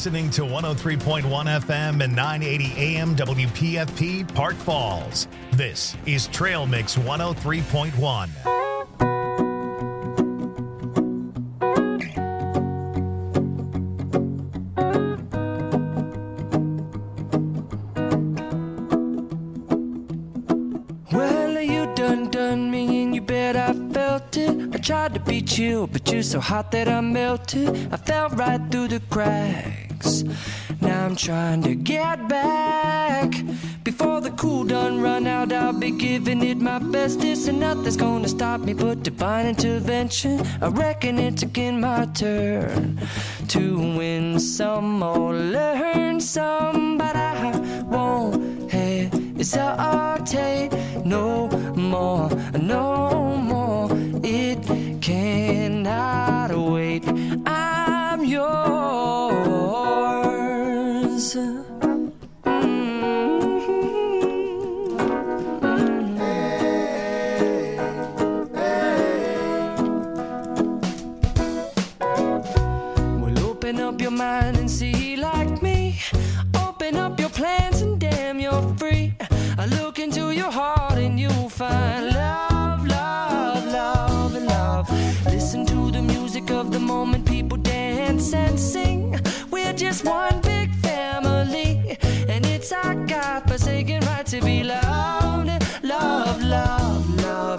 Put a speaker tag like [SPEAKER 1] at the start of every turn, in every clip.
[SPEAKER 1] listening to 103.1 FM and 980 AM WPFP Park Falls. This is Trail Mix 103.1.
[SPEAKER 2] Tried to beat you, but you're so hot that I melted. I fell right through the cracks. Now I'm trying to get back. Before the cool done run out, I'll be giving it my best. This and nothing's gonna stop me but divine intervention. I reckon it's again my turn to win some or learn some, but I won't hesitate no more, no more. It cannot wait. I'm yours. Well, open up your mind and see like me. Open up your plans and damn, you're free. I look into your heart and you'll find love, love, love, and love. Listen to the music of the moment, people dance and sing. We're just one big family, and it's our God-forsaken right to be loved, love, love, love,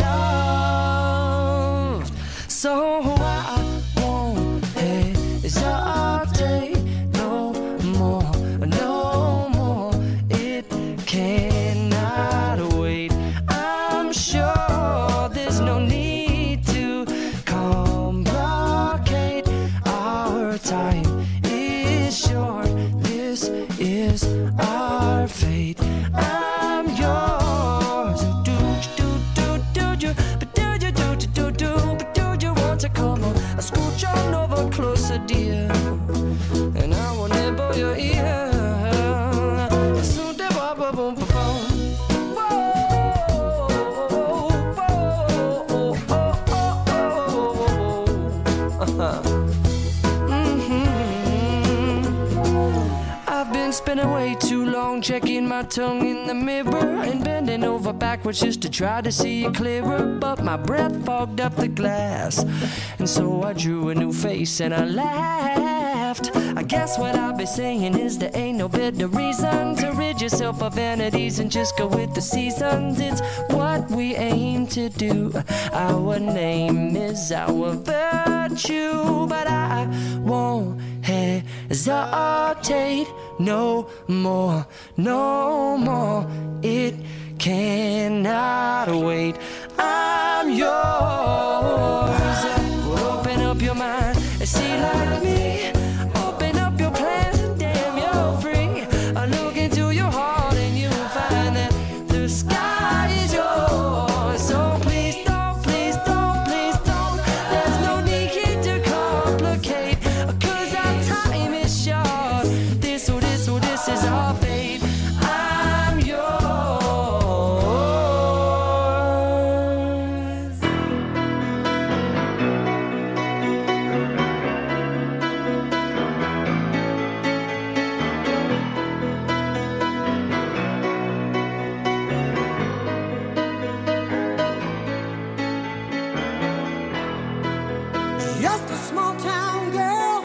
[SPEAKER 2] loved. So I won't hesitate no more, no more. It cannot wait. I'm sure there's no need to complicate. Our time is short. This is our fate. I'm yours. Do you, but do you want to come on? I scooch on over closer, dear, and I will nibble your ear. Spending way too long checking my tongue in the mirror and bending over backwards just to try to see it clearer, but my breath fogged up the glass, and so I drew a new face and I laughed. I guess what I'll be saying is there ain't no better reason to rid yourself of vanities and just go with the seasons. It's what we aim to do. Our name is our virtue, but I won't hesitate no more, no more. It cannot wait. I'm yours. Open up your mind and see like me. Open up your plans and damn, you're free. I look into your heart and you'll find that the sky is yours. So please don't, please don't, please don't. There's no need to complicate, 'cause our time is short. This is our fate. I'm yours.
[SPEAKER 3] Just a small town girl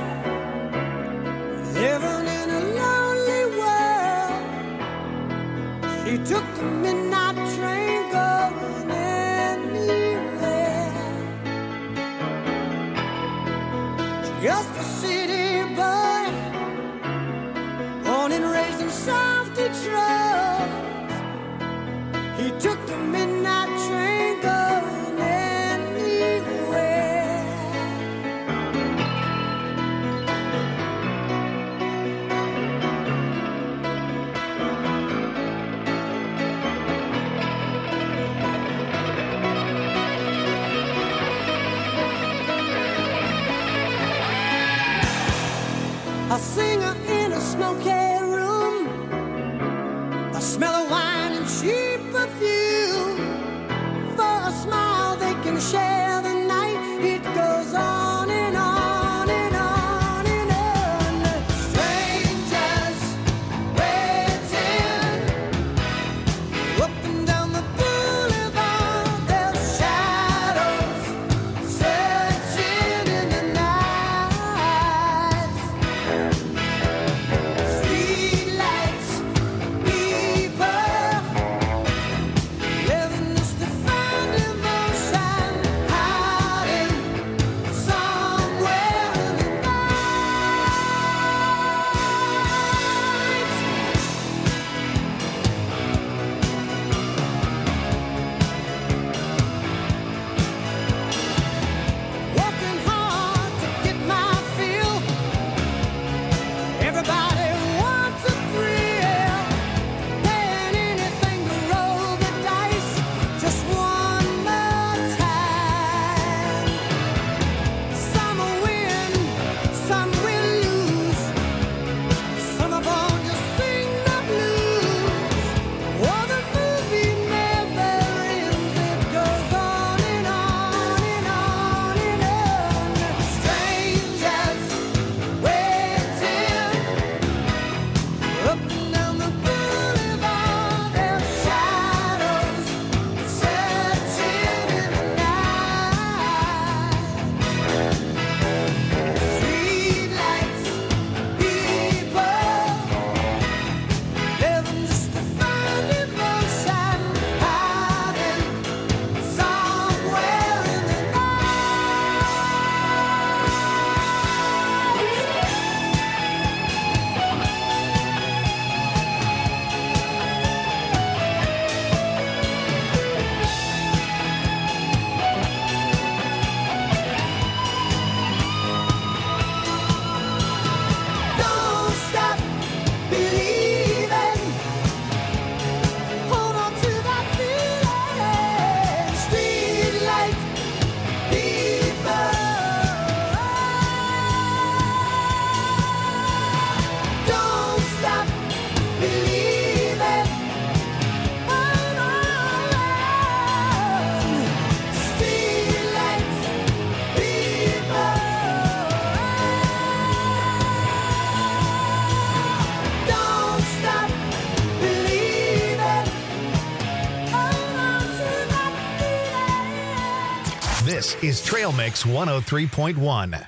[SPEAKER 3] living in a lonely world. She took the midnight train going anywhere. Just a city boy, born and raised in South Detroit. He took the midnight train going anywhere. A singer in a smoky room, the smell of wine and cheap perfume. For a smile they can share the night. It goes on and on and on and on.
[SPEAKER 1] This is Trail Mix 103.1.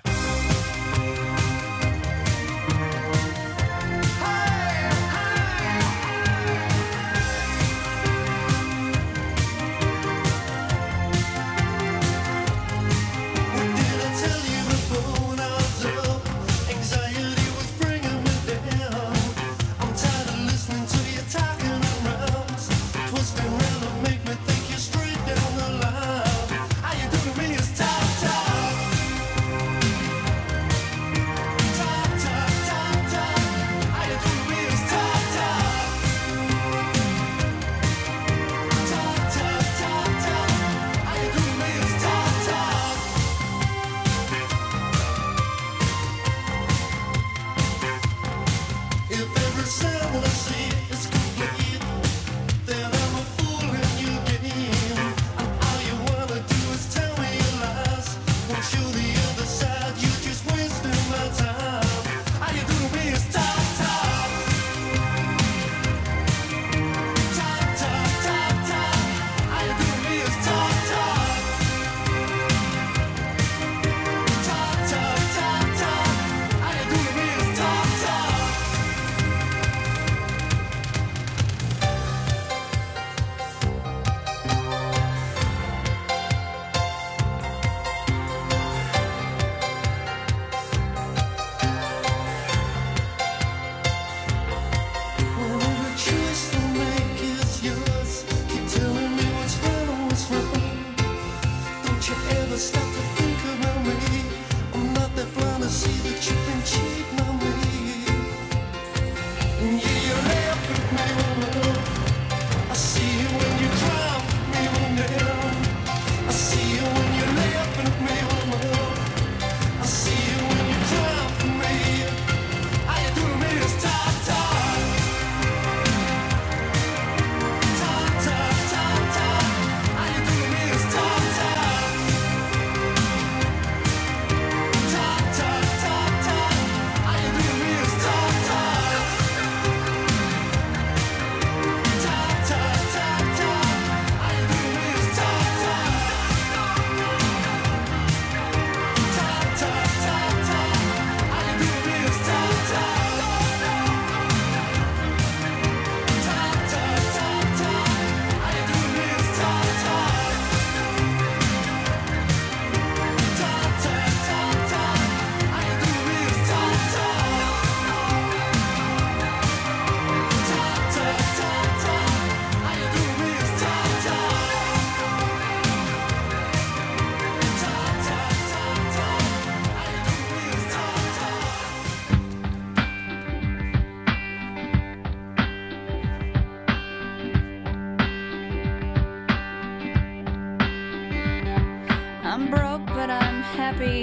[SPEAKER 4] I'm broke, but I'm happy.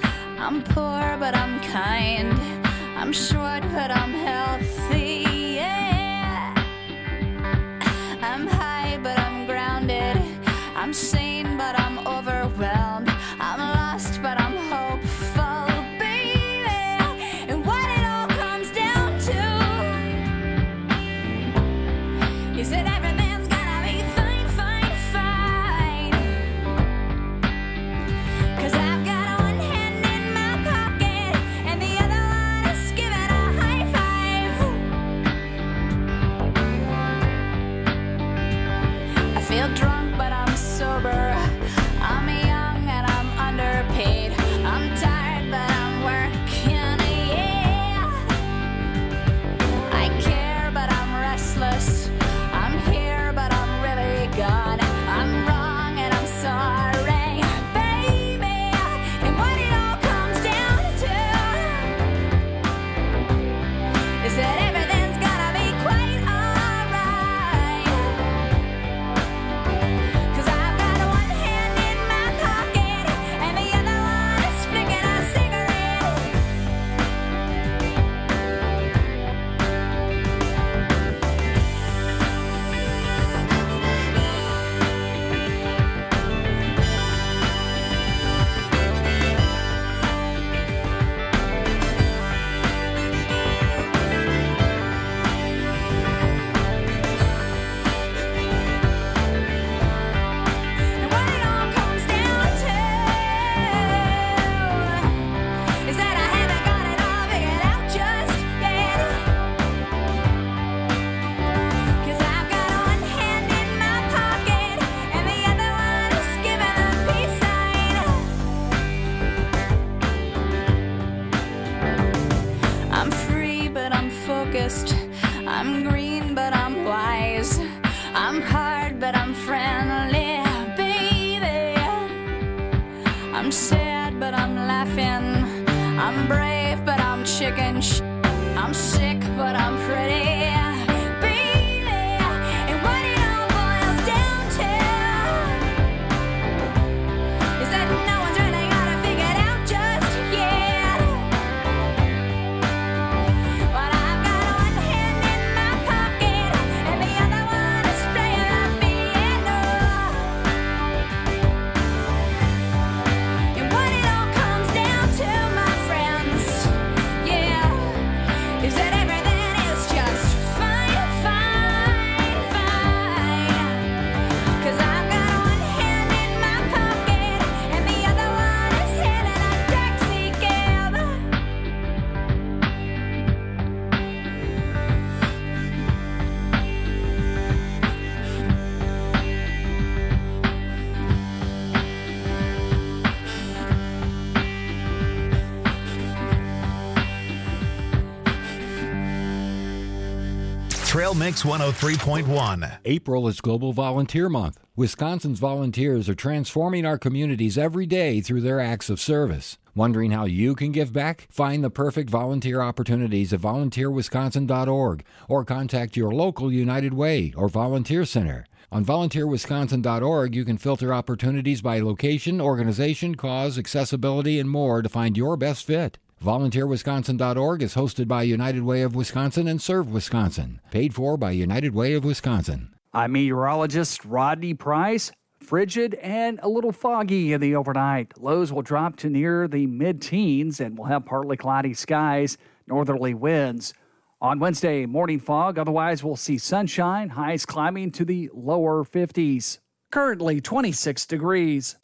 [SPEAKER 4] I'm poor, but I'm kind. I'm short, but I'm healthy. Yeah. I'm high, but I'm grounded. I'm sane, but I'm overwhelmed. I'm lost, but I'm hopeful, baby. And what it all comes down to is that everything's gonna be fine, fine, fine. 'Cause I've got one hand in my pocket and the other one is giving a high five. chicken I'm sick, but I'm pretty. Baby, and what it all boils down to is that no one's really got it figured out just yet. But I've got one hand in my pocket and the other one is playing the piano. And what it all comes down to, my friends, yeah, is that everything is just fine, fine, fine. 'Cause I've got one hand in my pocket and the other one is hailing a taxi cab.
[SPEAKER 1] Trail Mix 103.1.
[SPEAKER 5] April is Global Volunteer Month. Wisconsin's volunteers are transforming our communities every day through their acts of service. Wondering how you can give back? Find the perfect volunteer opportunities at volunteerwisconsin.org or contact your local United Way or volunteer center. On volunteerwisconsin.org, you can filter opportunities by location, organization, cause, accessibility, and more to find your best fit. VolunteerWisconsin.org is hosted by United Way of Wisconsin and Serve Wisconsin. Paid for by United Way of Wisconsin.
[SPEAKER 6] I'm meteorologist Rodney Price. Frigid and a little foggy in the overnight. Lows will drop to near the mid-teens and we'll have partly cloudy skies, northerly winds. On Wednesday, morning fog. Otherwise, we'll see sunshine, highs climbing to the lower 50s. Currently 26 degrees.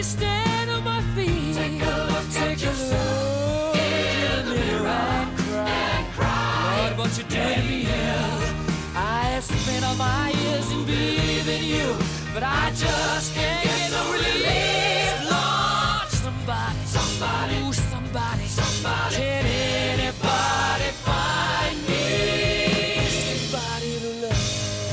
[SPEAKER 2] stand on my feet. Take a look at yourself in the mirror and cry. Lord, what you doing to me? I have spent all my years in believing you, but I just can't get no relief. Lord, somebody, ooh, somebody, can anybody find me somebody to love?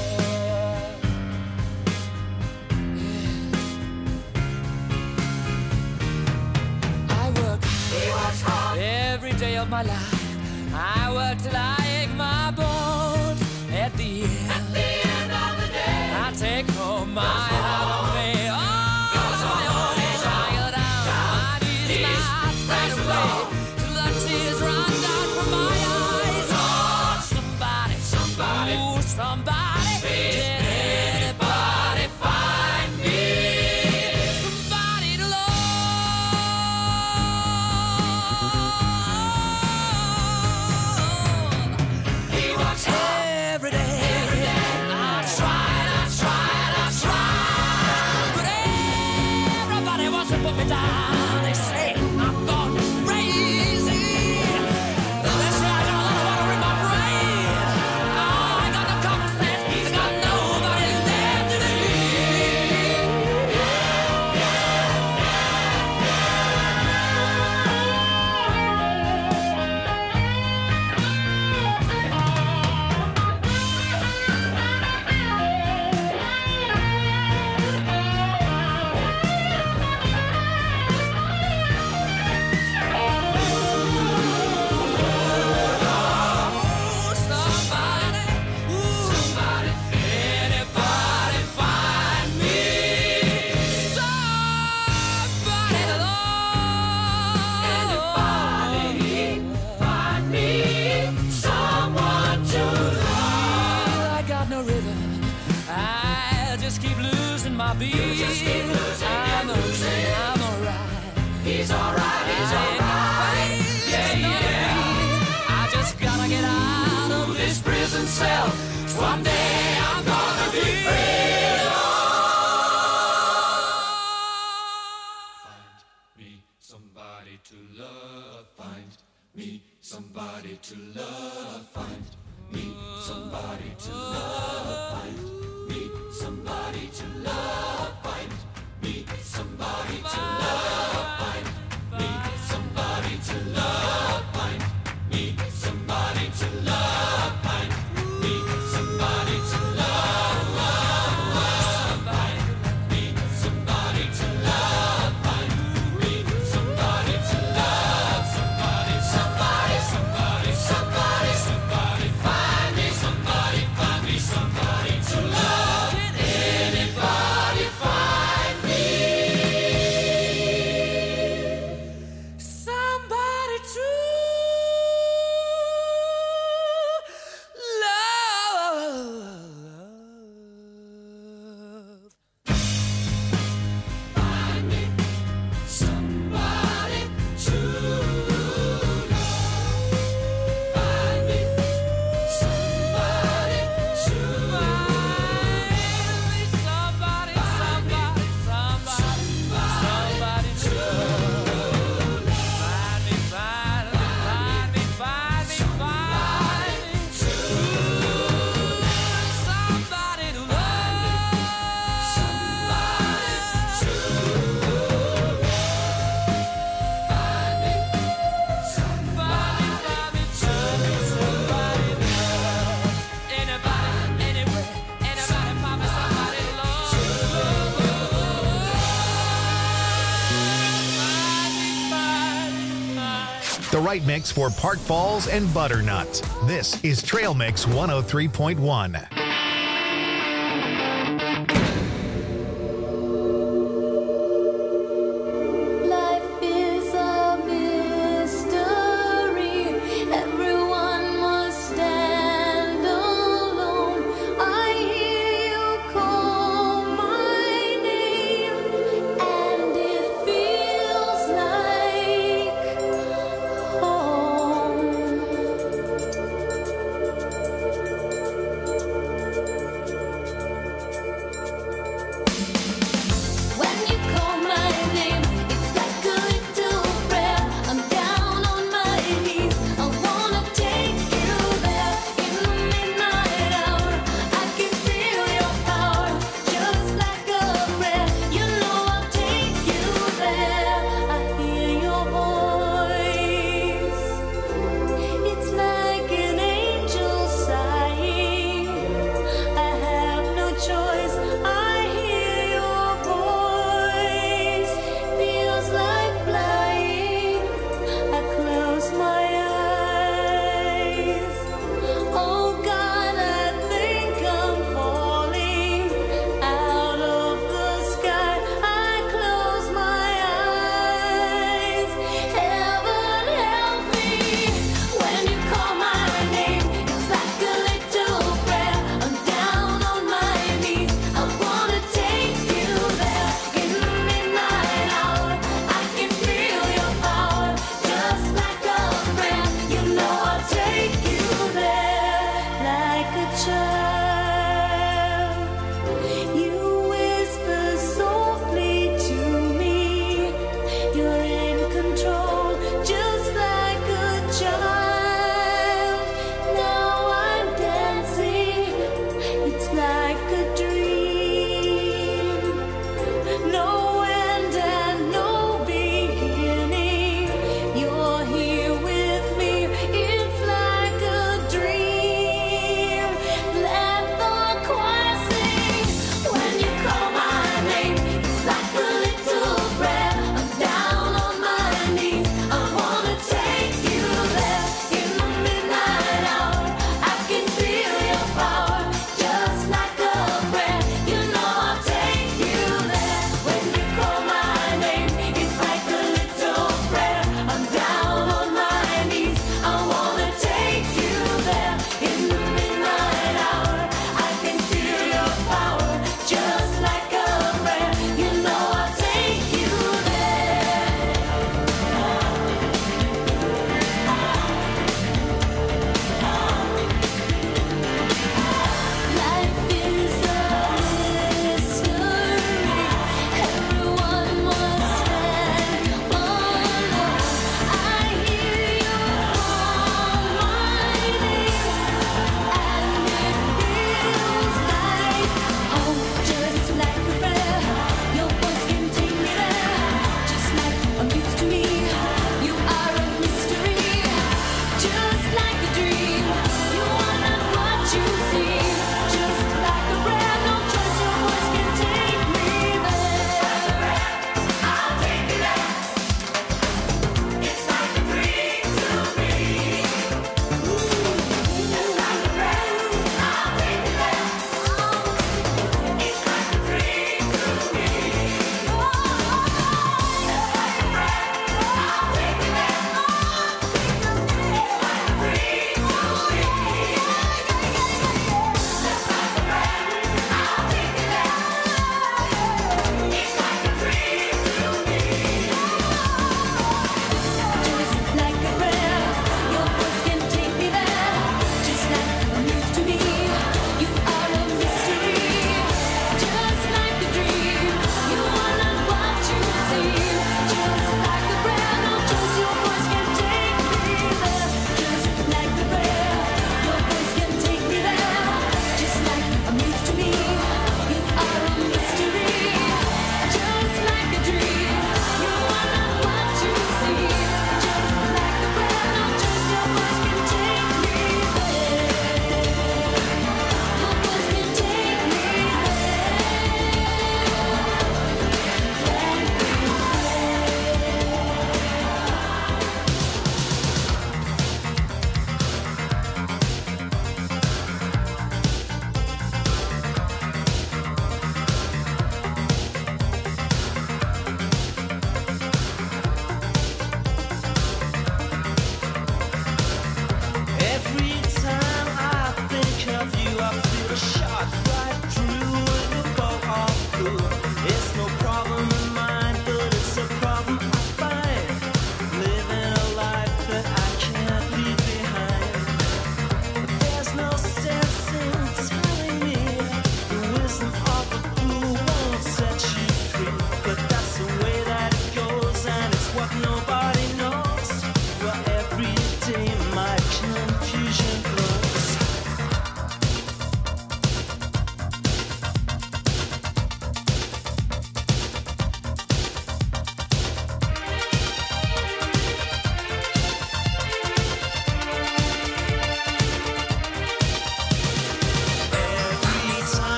[SPEAKER 2] Yeah. I work hard every day of my life. I work till I ache my bones. At the end of the day, I take home my heart of me. Someday I'm gonna be free. Find me somebody to love. Find me somebody to love. Find me somebody to love. Find me somebody to love. Find me somebody to love. Find me somebody to love. Find me somebody to love. Find somebody to love, find me somebody to love, find me somebody to love, somebody, find me somebody to love. Can anybody find me somebody to
[SPEAKER 1] The right mix for Park Falls and Butternut. This is Trail Mix 103.1.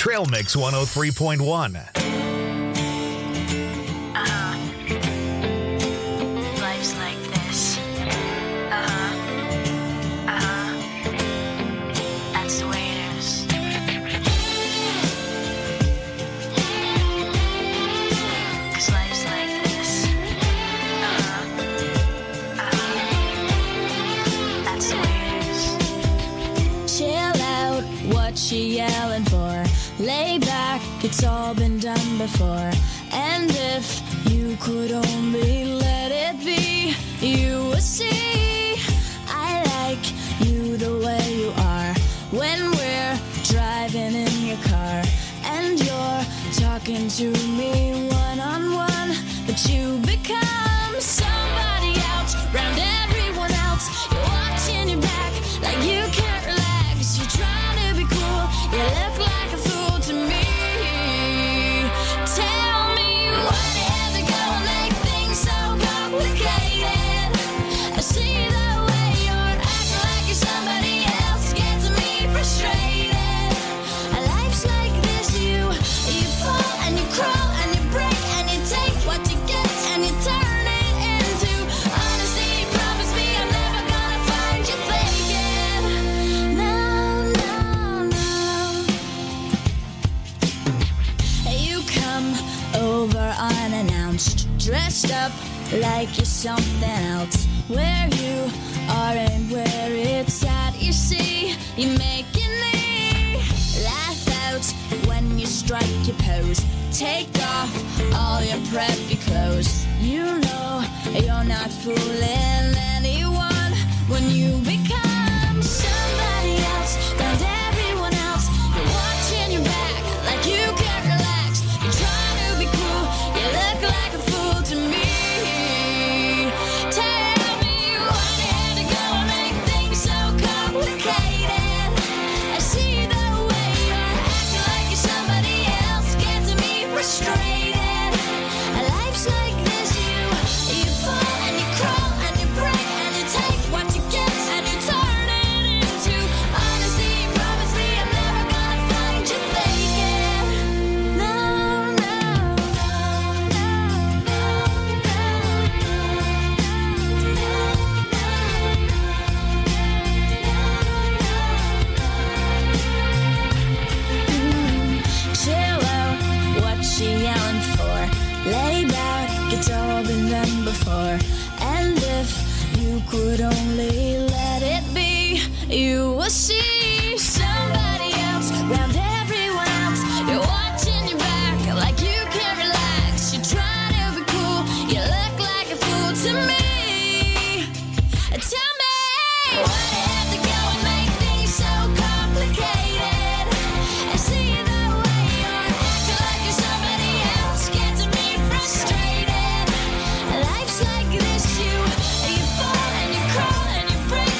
[SPEAKER 1] Trail Mix 103.1.
[SPEAKER 4] Life's like this. That's the way it is. 'Cause life's like this. That's the way it is. Chill out, what you yelling for? Lay back, it's all been done before. And if you could only let it be, you would see I like you the way you are. When we're driving in your car and you're talking to me one-on-one, but you become somebody else round everyone else. You're watching your back like you can't relax. You're trying to be cool, you look like a fool to me. Tell me what you have to go and make things so complicated. I see the way you're acting like you're somebody else, gets me frustrated. Life's like this, you fall and you crawl and you break and you take what you get and you turn it into honesty. Promise me I'm never gonna find you faking. No, no, no. You come over unannounced, dressed up like you're something else. Where you are and where it's at, you see, you're making me laugh out when you strike your pose. Take off all your preppy clothes. You know you're not fooling anyone when you become somebody else round everyone else. You're watching your back like you can't relax. You're trying to be cool, you look like a fool to me. Tell me what you had to go and make things so complicated. I see the way you're acting like you're somebody else, gets me frustrated. Life's like this, you fall and you crawl and you break and you take what you get and you turn it into honesty. Promise me I'm never gonna find you faking. No, no, chill out, what you yelling for? Lay back, it's all been done before. And if you could only let it be, you will see somebody else round everyone else. You're watching your back like you can't relax. You're trying to be cool, you look like a fool to me. Tell me why you have to go and make things so complicated. I see the way you're acting like you're somebody else, gets me frustrated. Life's like this, you fall and you crawl and you break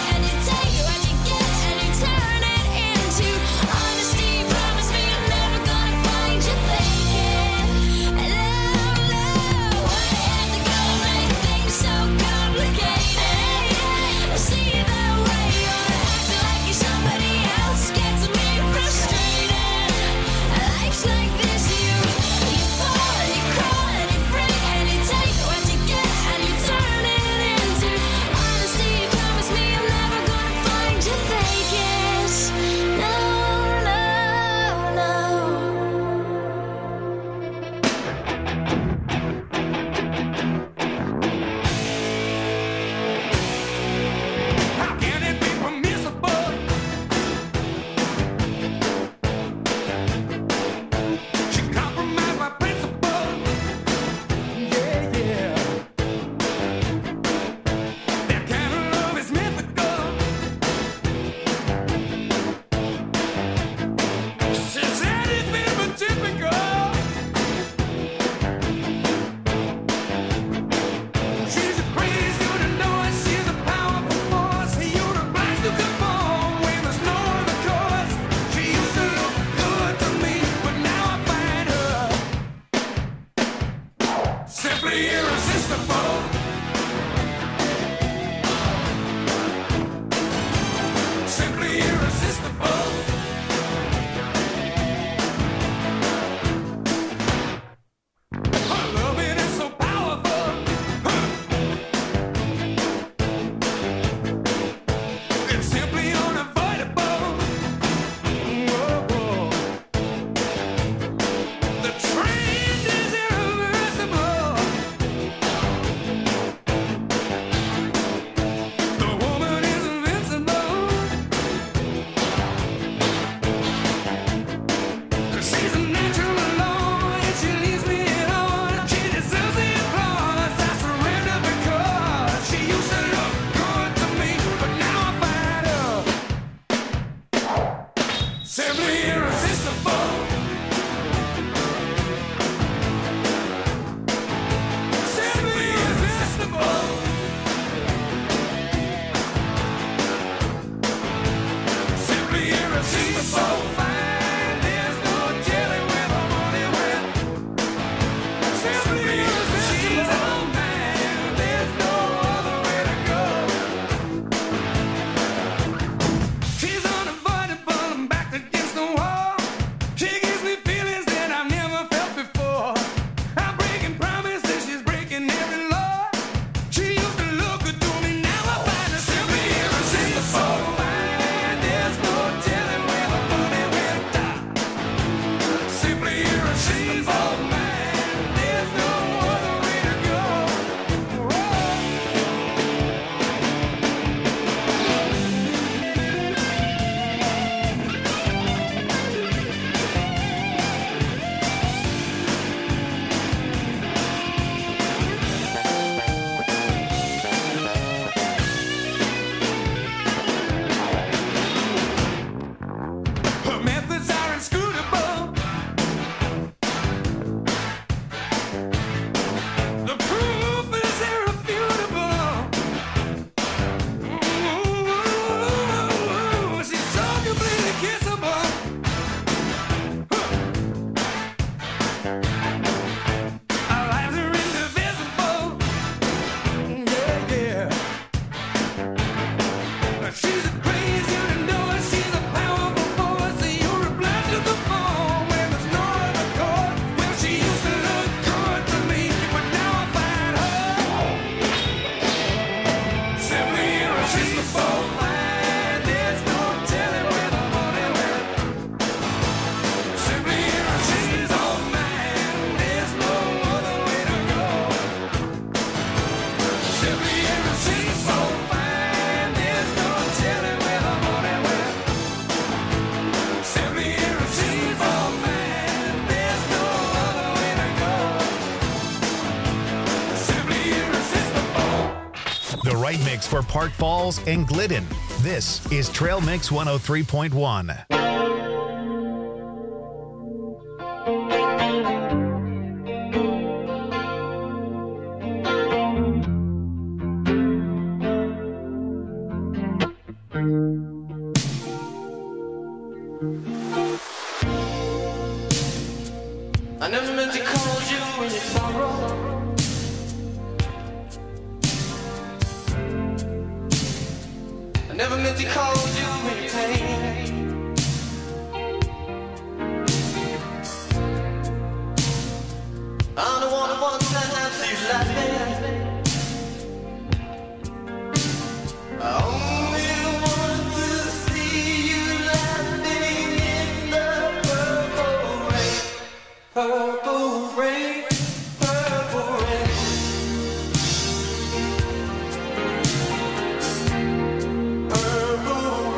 [SPEAKER 1] right mix for Park Falls and Glidden. This is Trail Mix 103.1.
[SPEAKER 2] I never meant to call you in your sorrow. I never meant to call you in your pain. I don't want to have you laughing. I only want to see you laughing in the purple rain. Purple rain, purple rain. Purple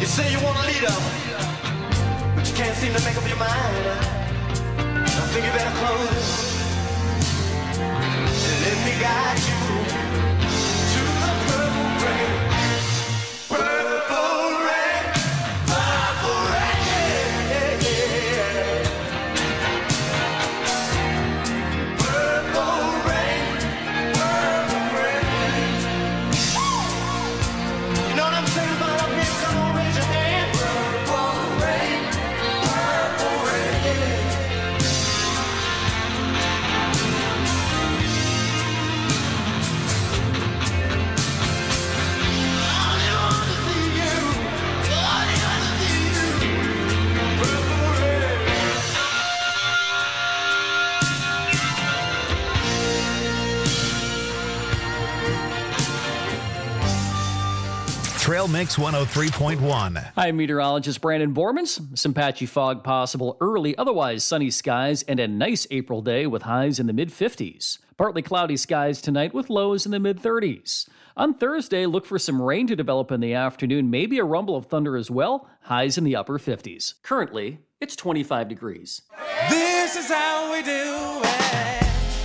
[SPEAKER 3] You say you want a leader, but you can't seem to make up your mind. I think you better close and let me guide you to the purple rain. Purple rain, purple rain, yeah, yeah. Purple rain, purple rain. You know what I'm saying about up here? Come on, raise your hand. Purple rain, purple rain.
[SPEAKER 1] Trail Mix 103.1.
[SPEAKER 7] I'm meteorologist Brandon Bormans. Some patchy fog possible early, otherwise sunny skies and a nice April day with highs in the mid-50s. Partly cloudy skies tonight with lows in the mid-30s. On Thursday, look for some rain to develop in the afternoon, maybe a rumble of thunder as well, highs in the upper 50s. Currently, it's 25 degrees.
[SPEAKER 2] This is how we do it.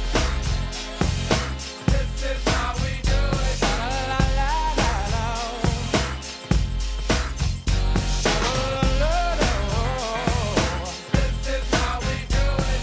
[SPEAKER 2] This is how we do it. La la la la la. This is how we do it.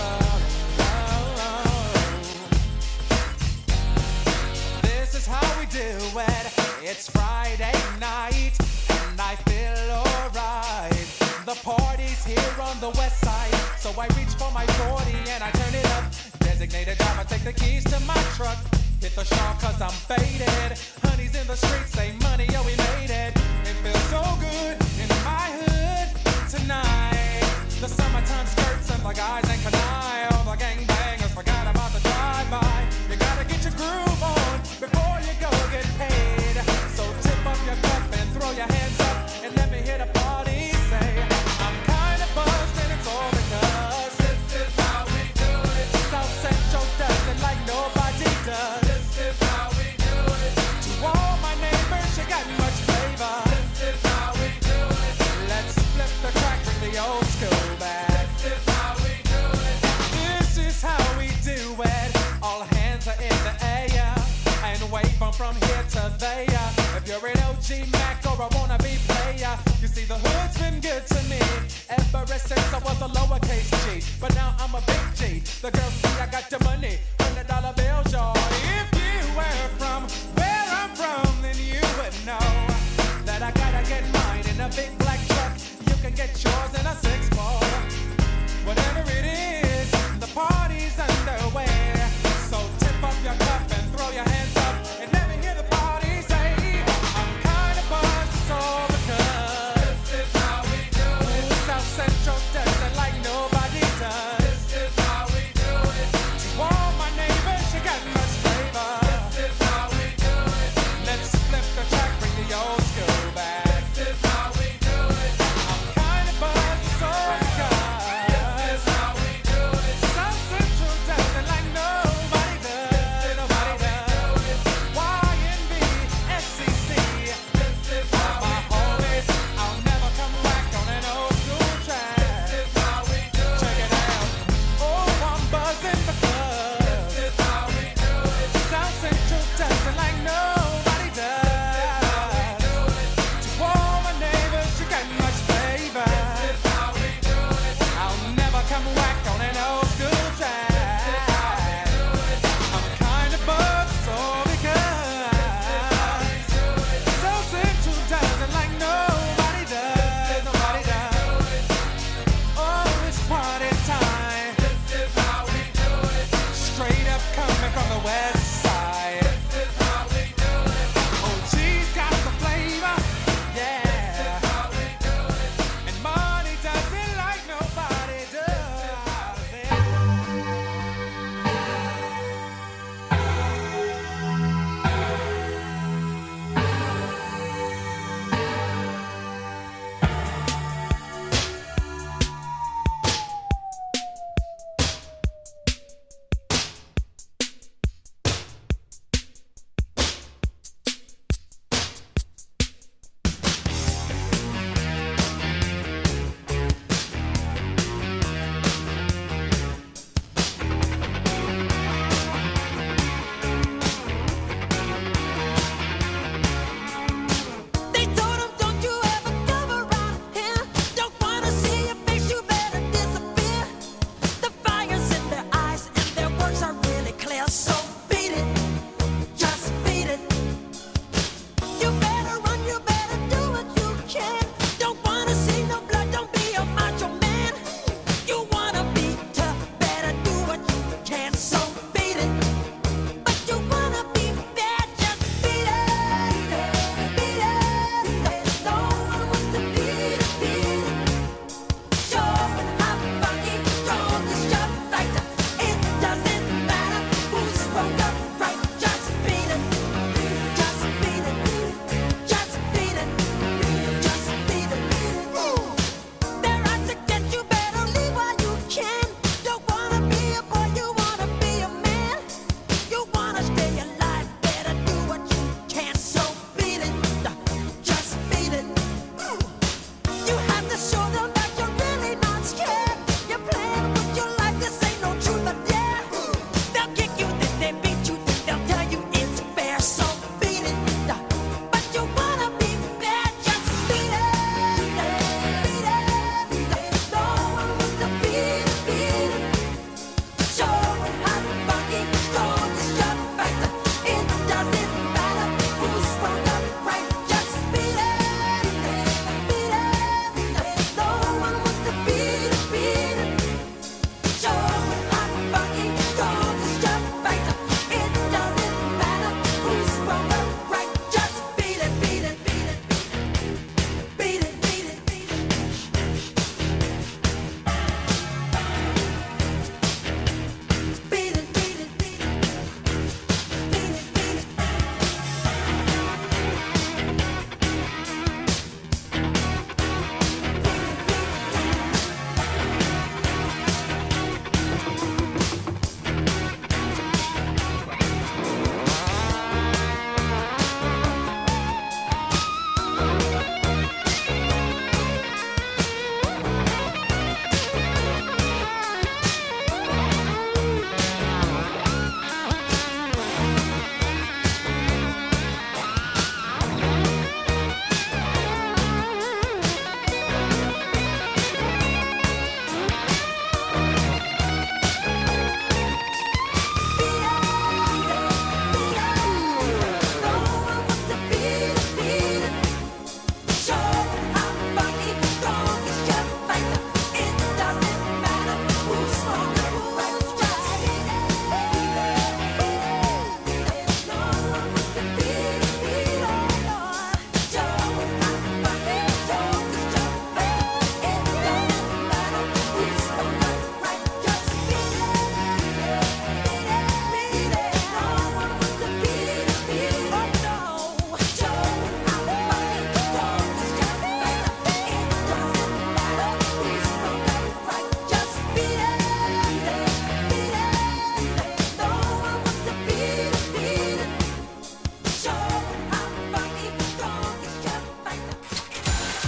[SPEAKER 2] This is how we do it. It's Friday night and I feel alright. The party's here on the west side, so I reach for my 40 and I turn it up. Designated driver, take the keys to my truck. Hit the shawl cause I'm faded. Honey's in the streets, say money, yo, we made it. It feels so good in my hood tonight. The summertime skirts and the guys ain't canine. All the gangbangers forgot about the drive-by. You gotta get your groove on before you go get paid. So tip up your cup and throw your hands up and let me hear the party say, I'm kinda buzzed and it's all because this is how we do it. South Central does it like nobody does. This is how we do it. To all my neighbors, you got much flavor. This is how we do it. Let's flip the crack, bring the old school back. This is how we do it. This is how we do it. All hands are in the air and wave from here to there. If you're an OG Mac or a wannabe player, you see the hood's been good to me ever since I was a lowercase G. But now I'm a big G. The girls see I got the money, $100 bills, y'all. If you were from where I'm from, then you would know that I gotta get mine in a big black truck. You can get yours in a 6-4. Whatever it is, the party's underway. So tip up your cup and throw your hands up and let me hear the party say, I'm kinda buzzed, it's all because this is how we do it. South Central does it like nobody does. This is how we do it. To all my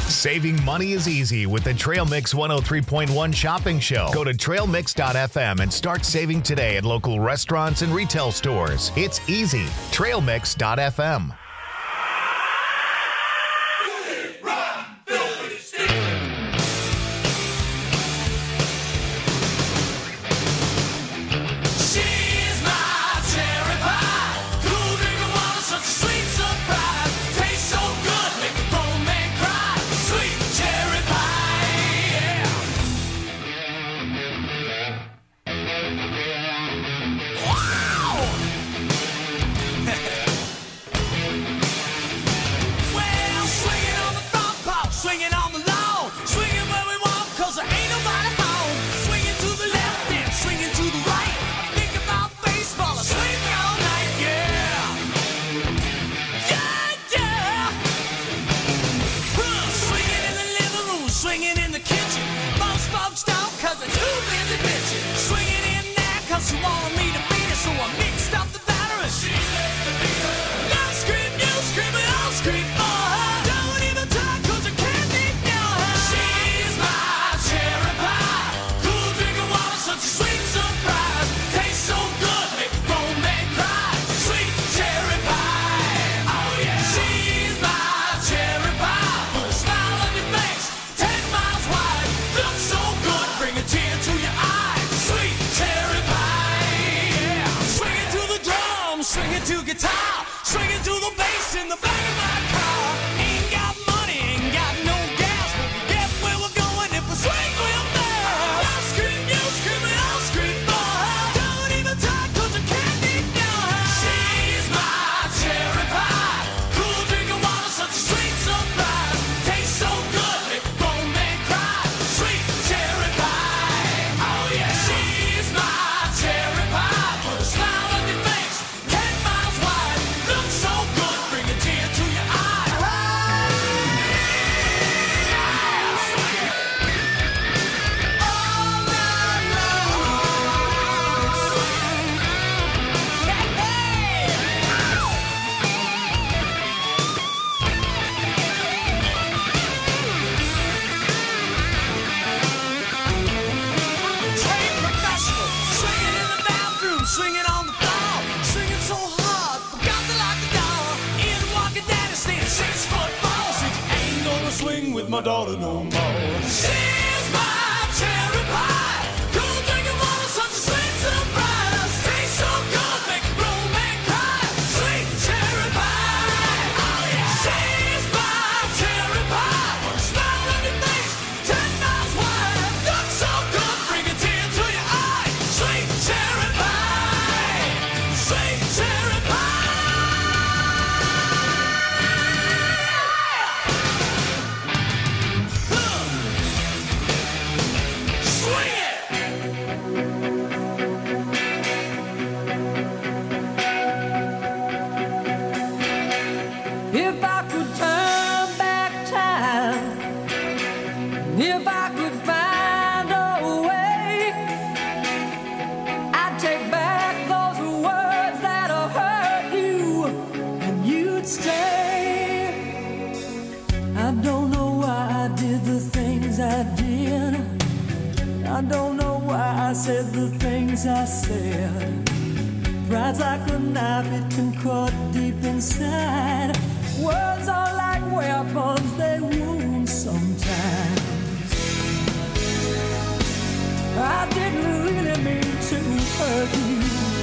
[SPEAKER 1] Saving money is easy with the Trail Mix 103.1 shopping show. Go to trailmix.fm and start saving today at local restaurants and retail stores. It's easy. Trailmix.fm.
[SPEAKER 8] My daughter no more. She's my cherry pie. Cool drinking water, such a sweet surprise. Tastes so good, make a grown man cry. Sweet cherry pie. Oh yeah. She's my cherry pie. Put a smile on your face, 10 miles wide. Looks so good, bring a tear to your eye. Sweet cherry pie. Sweet cherry pie.
[SPEAKER 2] If I could turn back time, if I could find a way, I'd take back those words that have hurt you, and you'd stay. I don't know why I did the things I did. I don't know why I said the things I said. Pride's like a knife, it can cut deep inside. Words are like weapons, they wound sometimes. I didn't really mean to hurt you.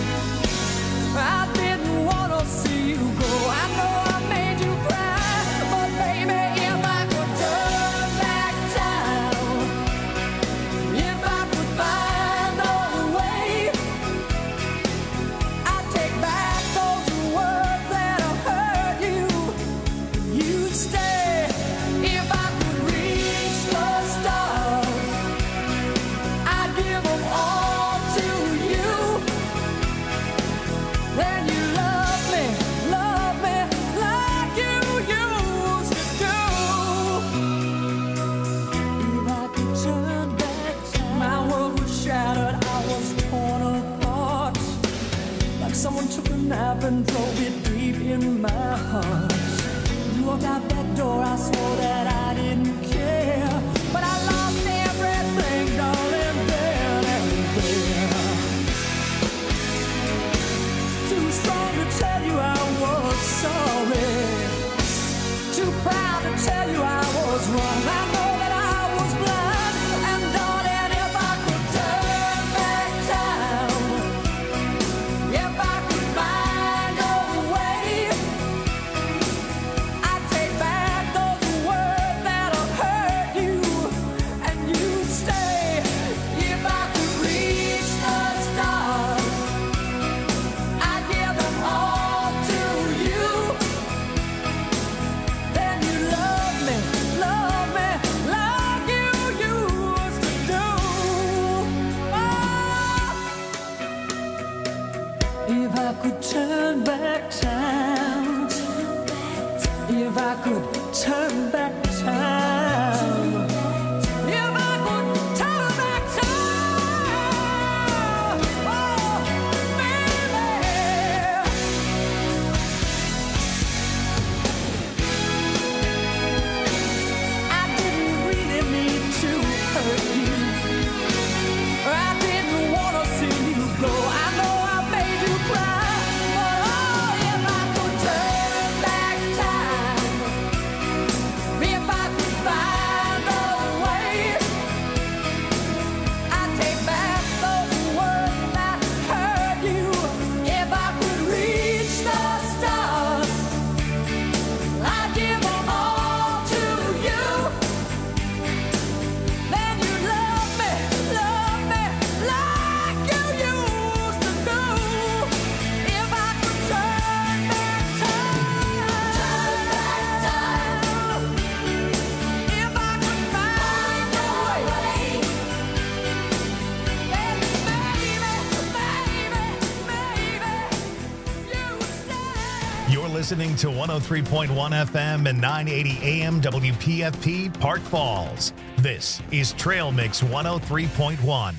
[SPEAKER 2] I didn't want to see you go. I know I made you cry, but baby, if I could turn back time, if I could find a way, I'd take back those words that have hurt you. You'd stay. If I could reach the stars, I'd give them all to you. Then you love me like you used to do. If I could turn back time, my world was shattered, I was torn apart. Like someone took a knife and drove it deep in my heart. You walked out that door, I swore that I didn't
[SPEAKER 1] listening to 103.1 FM and 980 AM WPFP Park Falls. This is Trail Mix 103.1.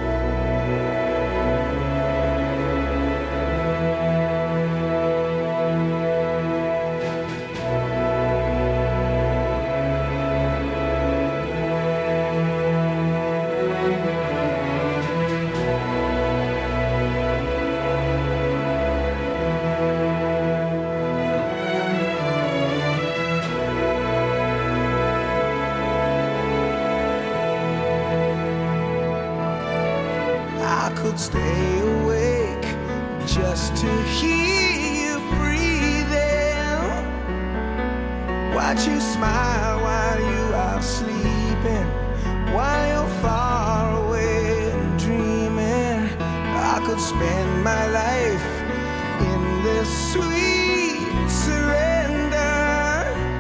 [SPEAKER 9] Stay awake just to hear you breathing. Watch you smile while you are sleeping, while you're falling.